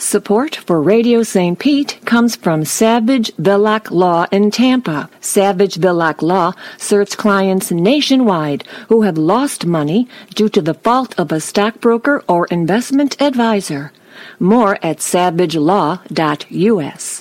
Support for Radio St. Pete comes from Savage Villock Law in Tampa. Savage Villock Law serves clients nationwide who have lost money due to the fault of a stockbroker or investment advisor. More at savagelaw.us.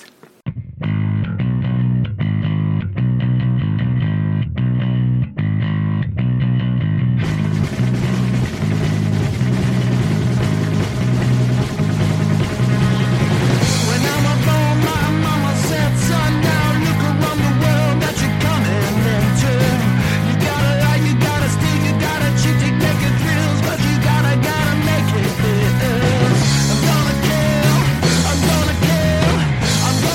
I'm gonna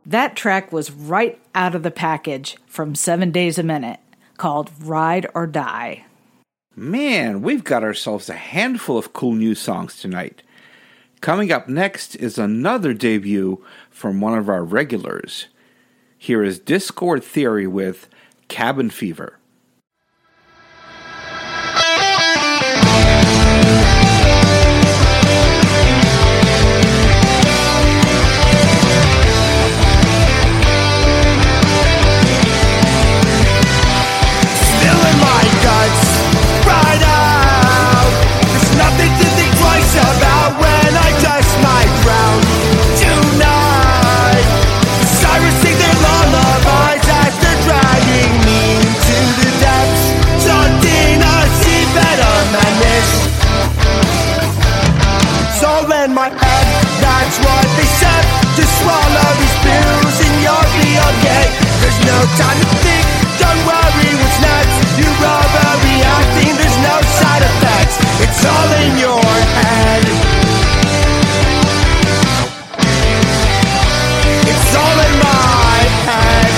That track was right out of the package from 7 Days a Minute, called Ride or Die. Man, we've got ourselves a handful of cool new songs tonight. Coming up next is another debut from one of our regulars. Here is Discord Theory with Cabin Fever. My head, that's what they said. Just swallow these pills and you'll be okay. There's no time to think, don't worry what's next. You're overreacting, there's no side effects. It's all in your head. It's all in my head.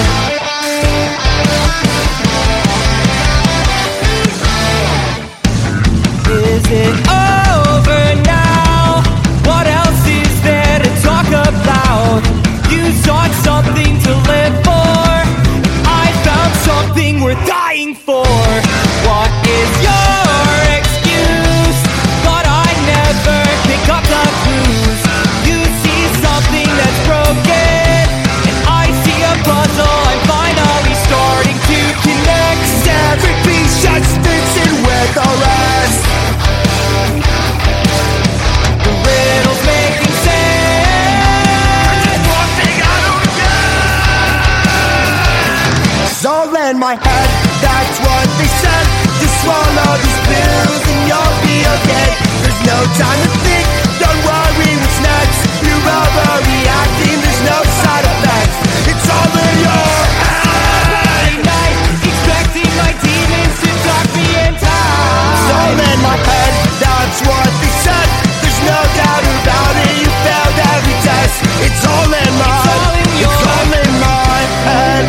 Is it over now? You sought something to live for. I found something worth dying for. What is your excuse? But I never pick up the clues. You see something that's broken, and I see a puzzle. I'm finally starting to connect. Every piece just fits in with the rest. The riddle's making sense. All in my head, that's what they said. Just swallow these pills and you'll be okay. There's no time to think, don't worry what's next. You're overreacting, there's no side effects. It's all in your head. Night, expecting my demons to talk me in time. It's all in my head, that's what they said. There's no doubt about it, you failed every test. It's all in my head, it's all in my head.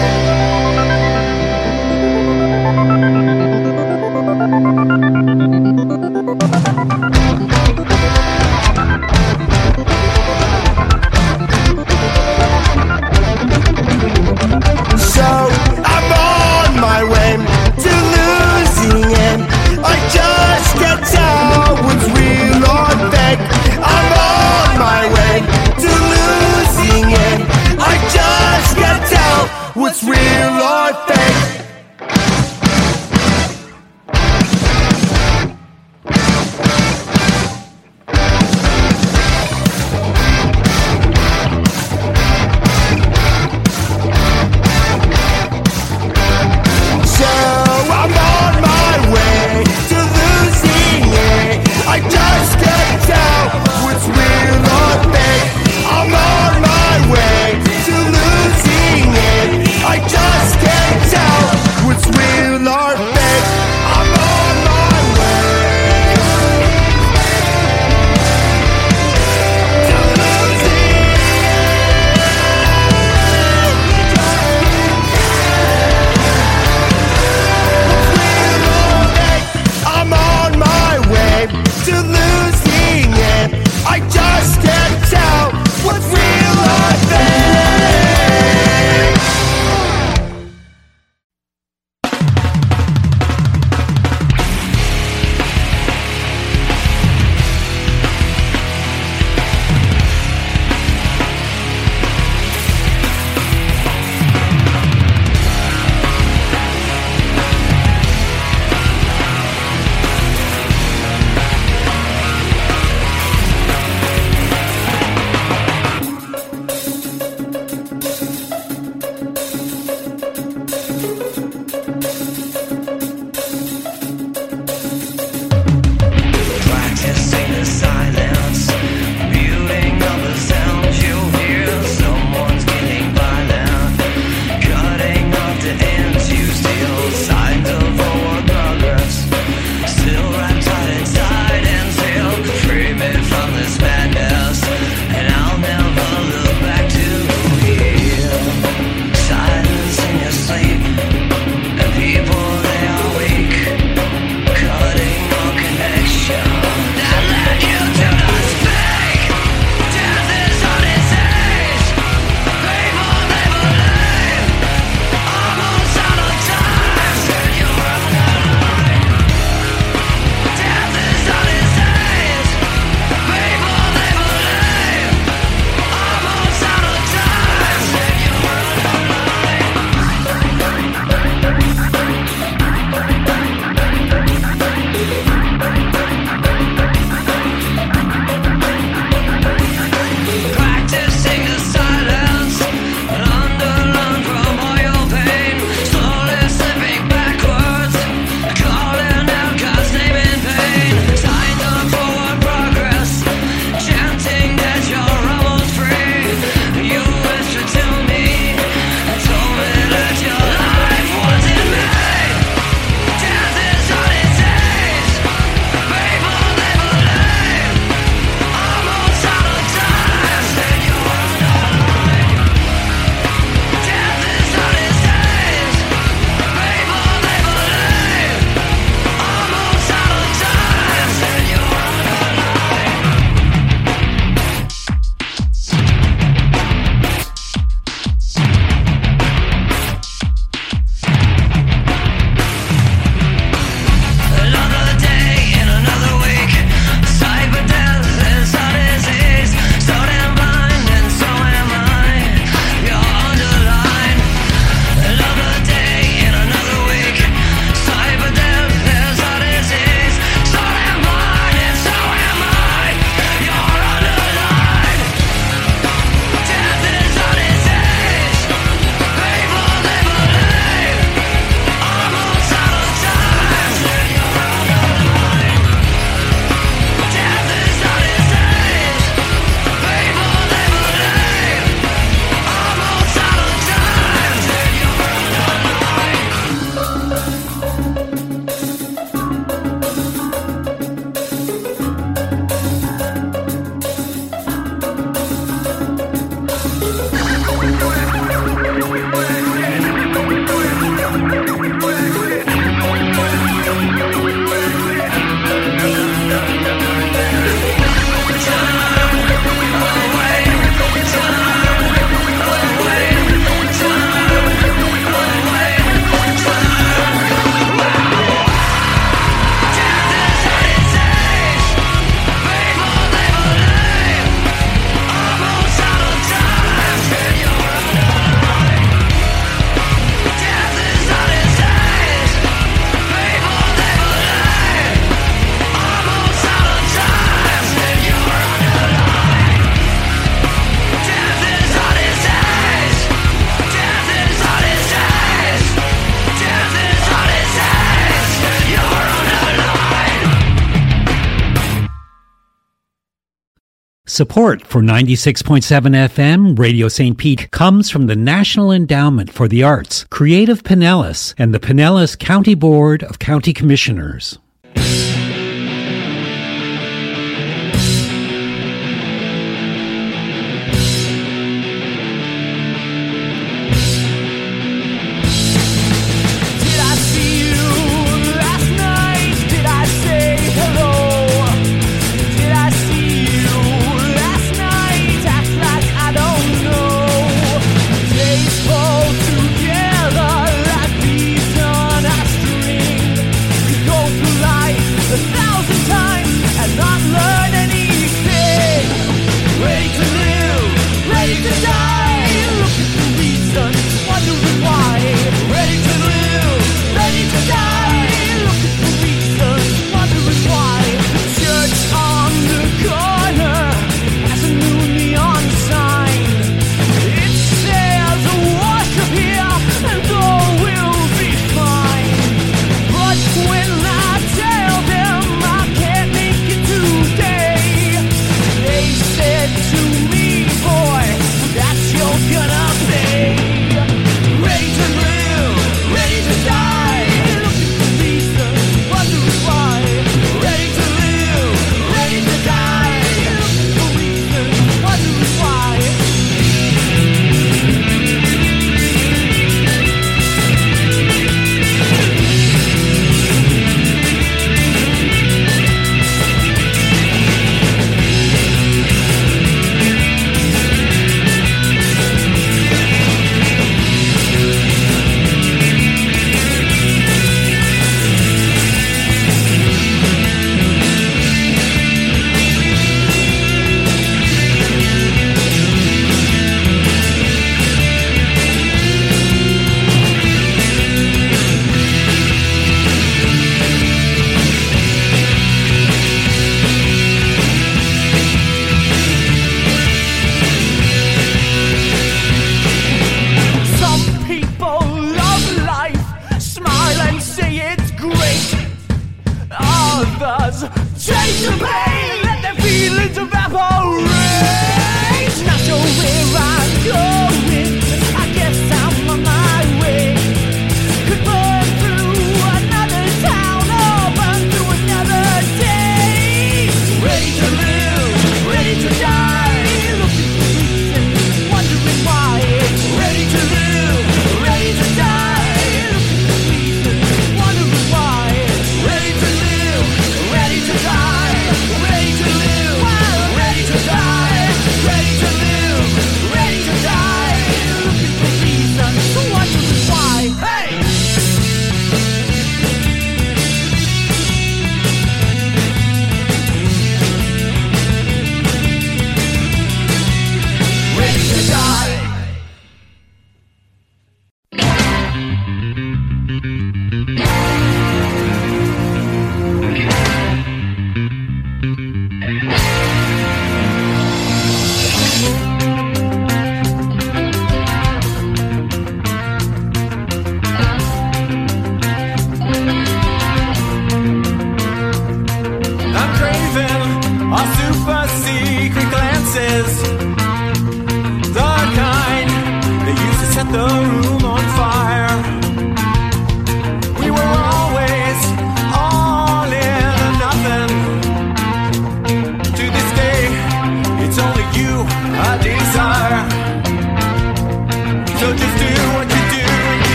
Support for 96.7 FM Radio St. Pete comes from the National Endowment for the Arts, Creative Pinellas, and the Pinellas County Board of County Commissioners.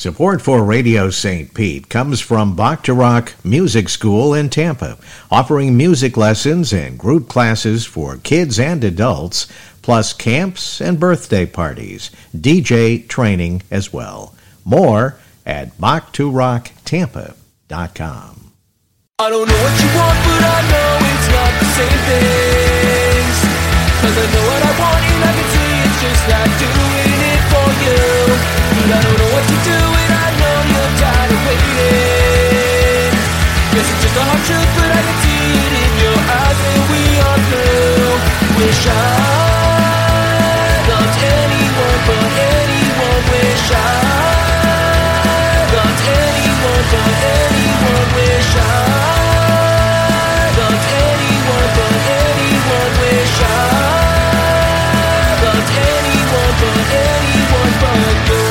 Support for Radio St. Pete comes from Bach to Rock Music School in Tampa, offering music lessons and group classes for kids and adults, plus camps and birthday parties, DJ training as well. More at BachToRockTampa.com. I don't know what you want, but I know it's not the same things. 'Cause I know what I want and I can see it's just not doing it for you. But I don't know what to do and I know you're tired of waiting. Guess it's just a hard truth, but I can see it in your eyes and we are through. Wish I loved anyone but anyone. Wish I loved anyone but anyone. Wish I loved anyone but anyone. Wish I loved anyone but anyone but you.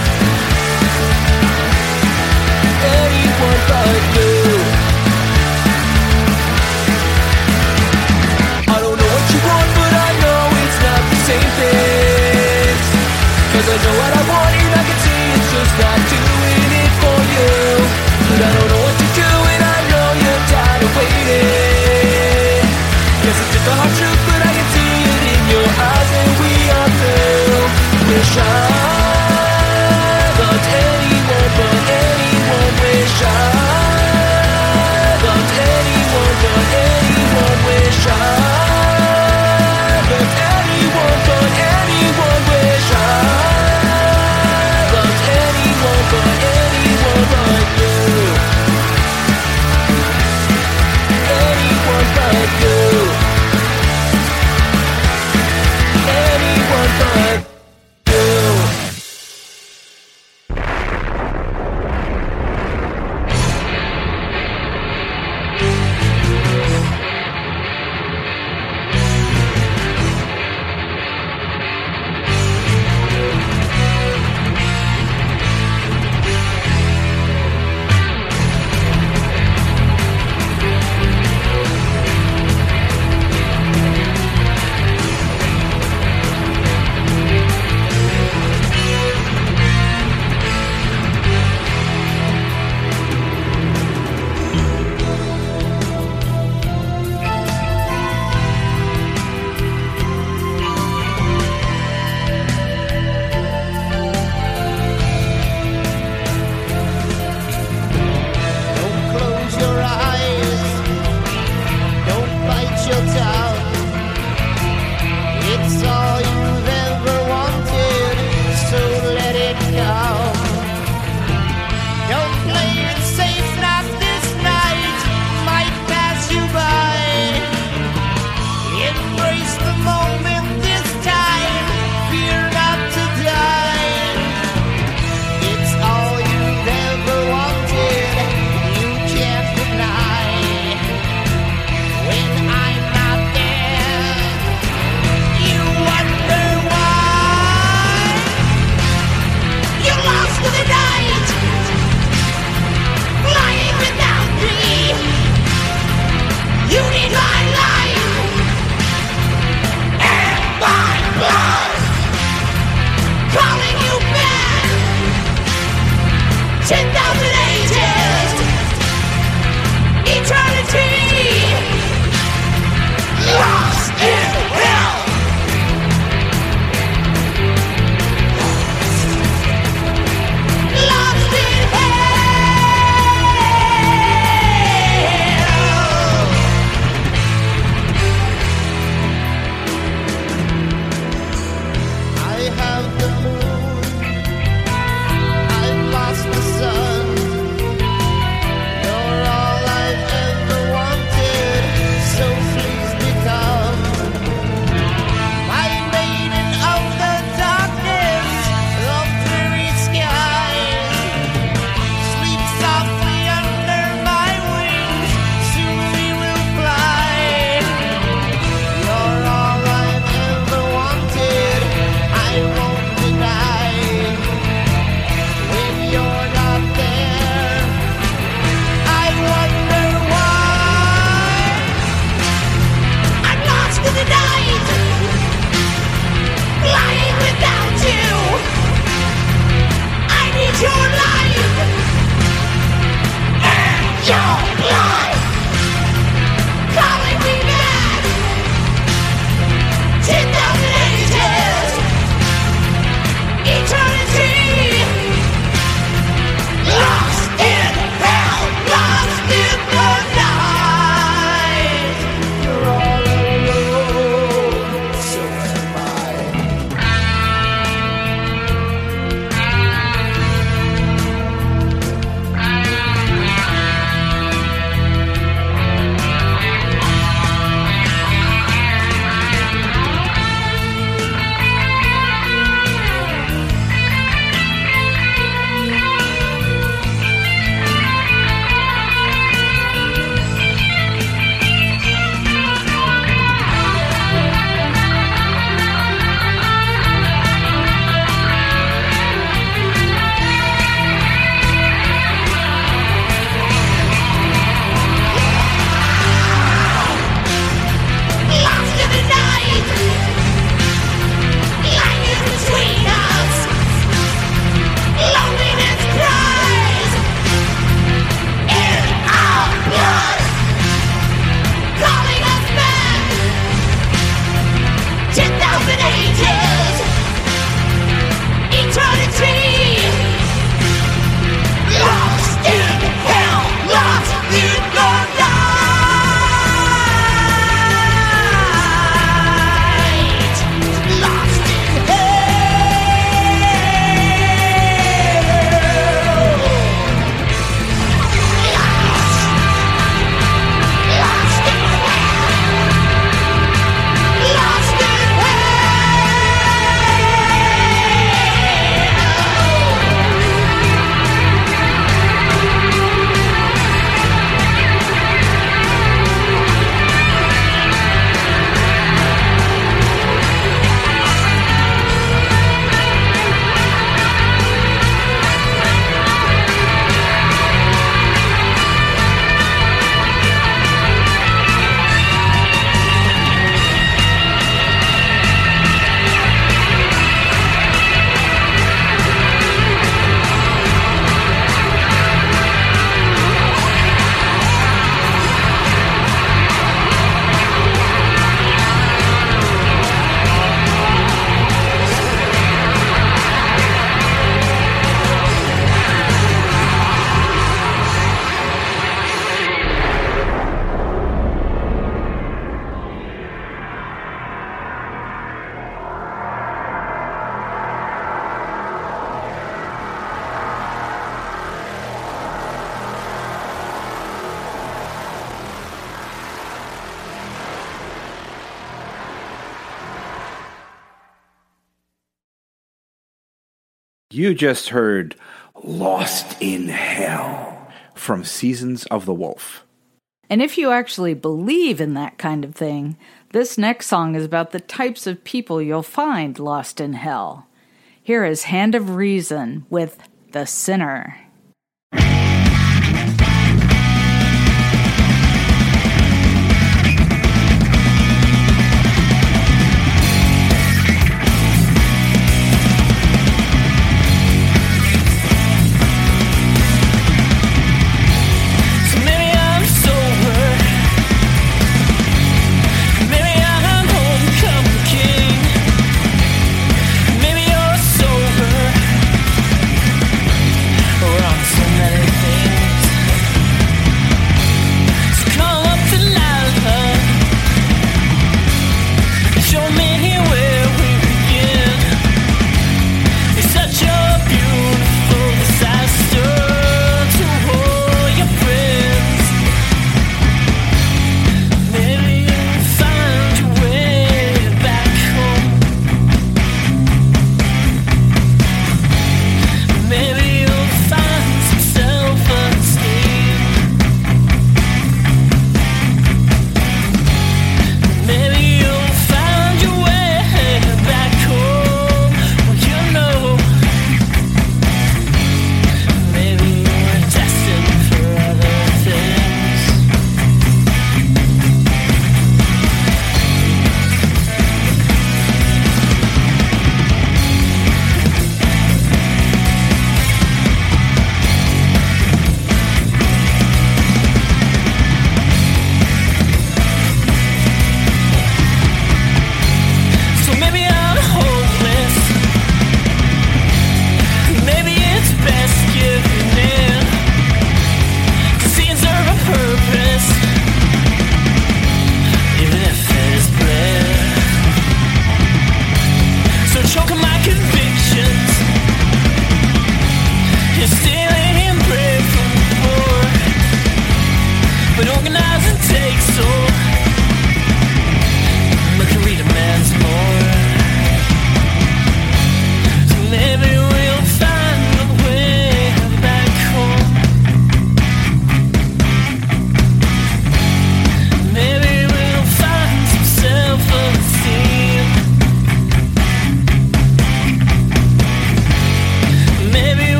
Anyone but you. I don't know what you want, but I know it's not the same things. 'Cause I know what I want and I can see it's just not doing it for you. But I don't know what to do and I know you're tired of waiting. Guess it's just a hard truth, but I can see it in your eyes and we are through. Wish I loved anyone but anyone. Wish I loved anyone but anyone. Wish I loved anyone but anyone. Wish I loved anyone but anyone but you. Anyone but you. Anyone but you. I've lost the sun. You just heard Lost in Hell from Seasons of the Wolf. And if you actually believe in that kind of thing, this next song is about the types of people you'll find lost in hell. Here is Hand of Reason with The Sinner. Maybe you're sober, or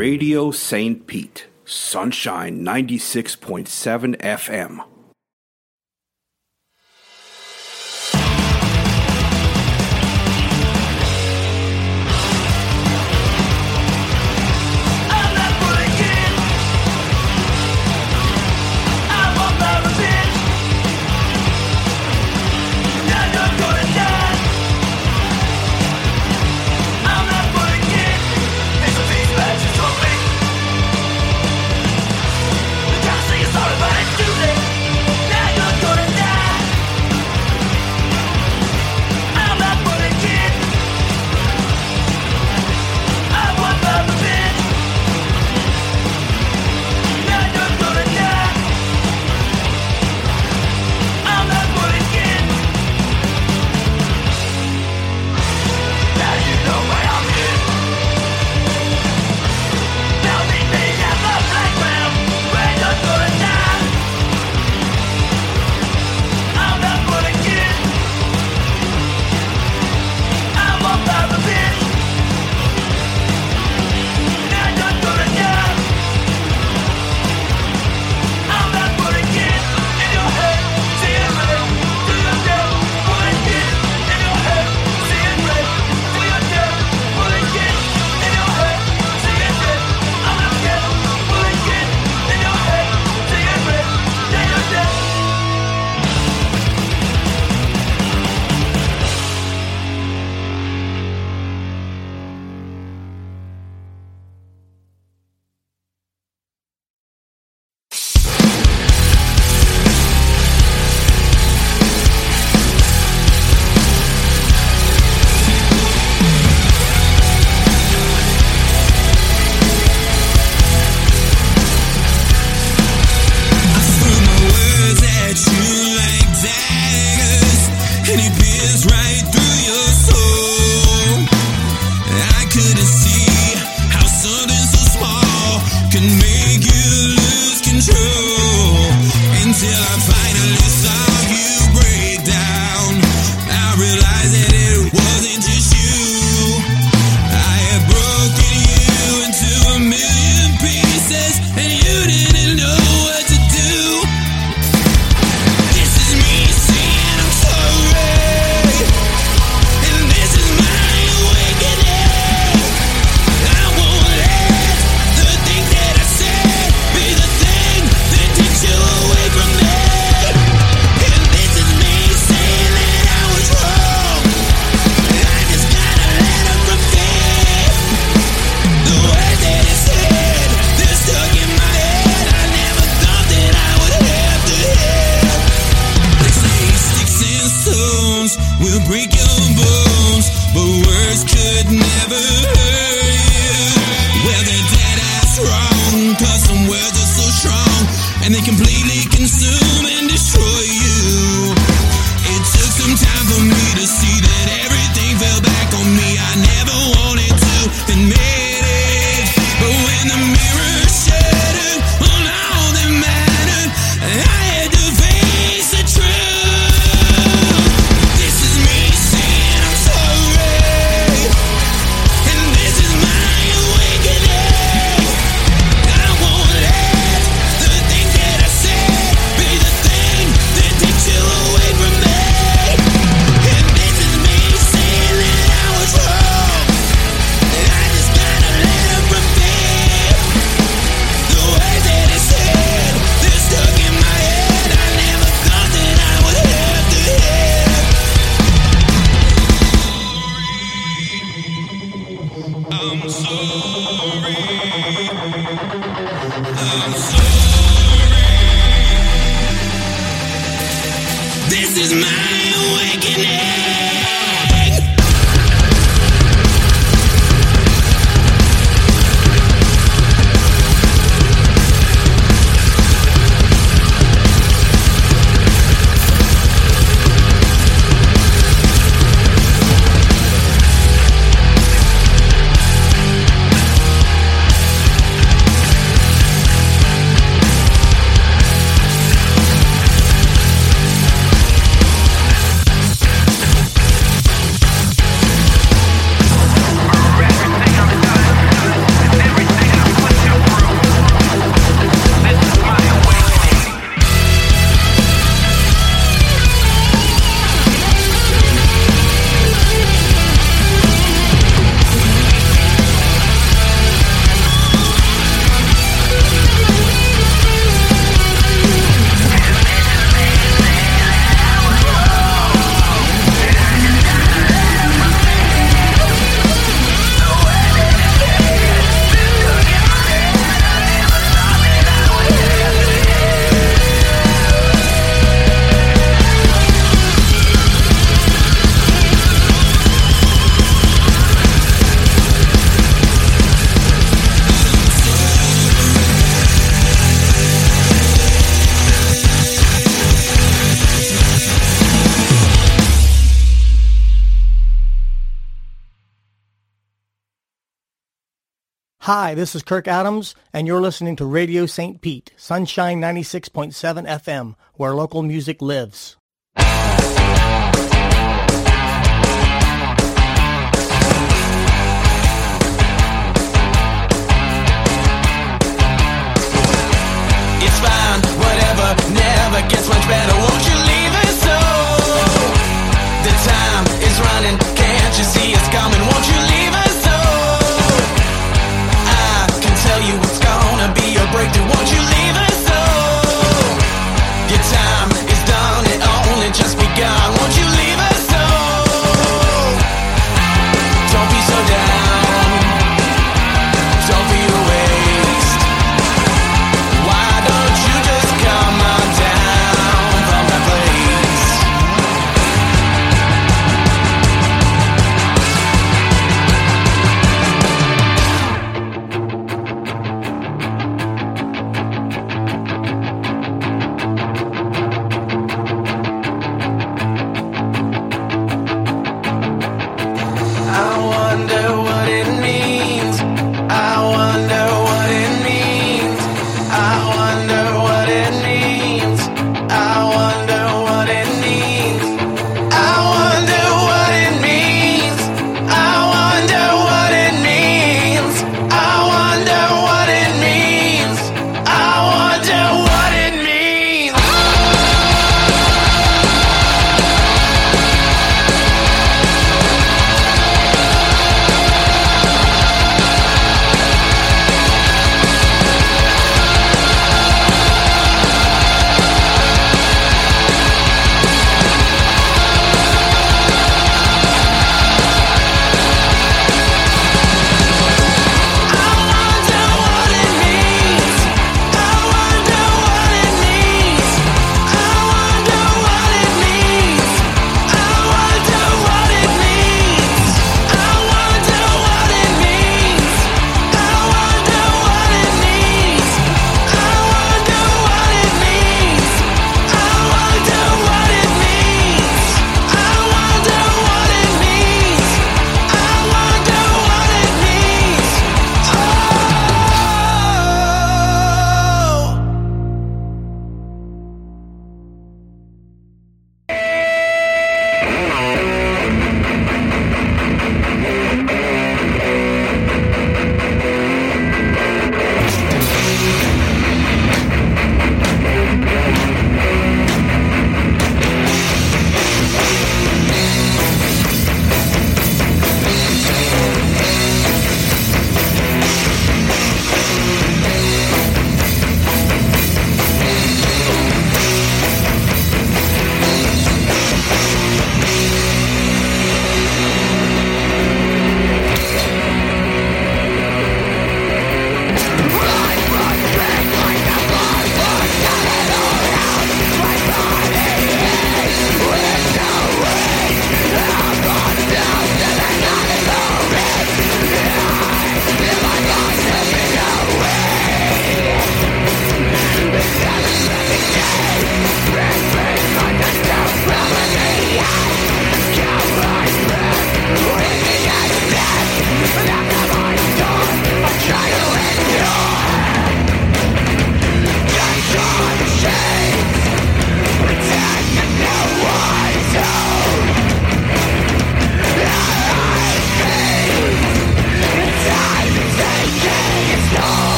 Radio St. Pete, Sunshine 96.7 FM. Hi, this is Kirk Adams, and you're listening to Radio St. Pete, Sunshine 96.7 FM, where local music lives. It's fine, whatever, never gets much better. Won't you leave us so? The time is running, can't you see it's coming? Won't you leave us so? Tell you it's gonna be a breakthrough. Won't you leave us so? Your time is done, it only just begun. Won't you leave us so? Don't be so down, don't be a waste. Why don't you just come on down from that place?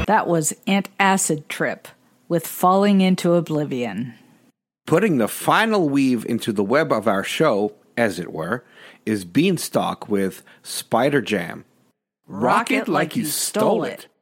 That was Antacid Trip with Falling into Oblivion. Putting the final weave into the web of our show, as it were, is Beanstalk with Spider Jam. Rock it like you stole it.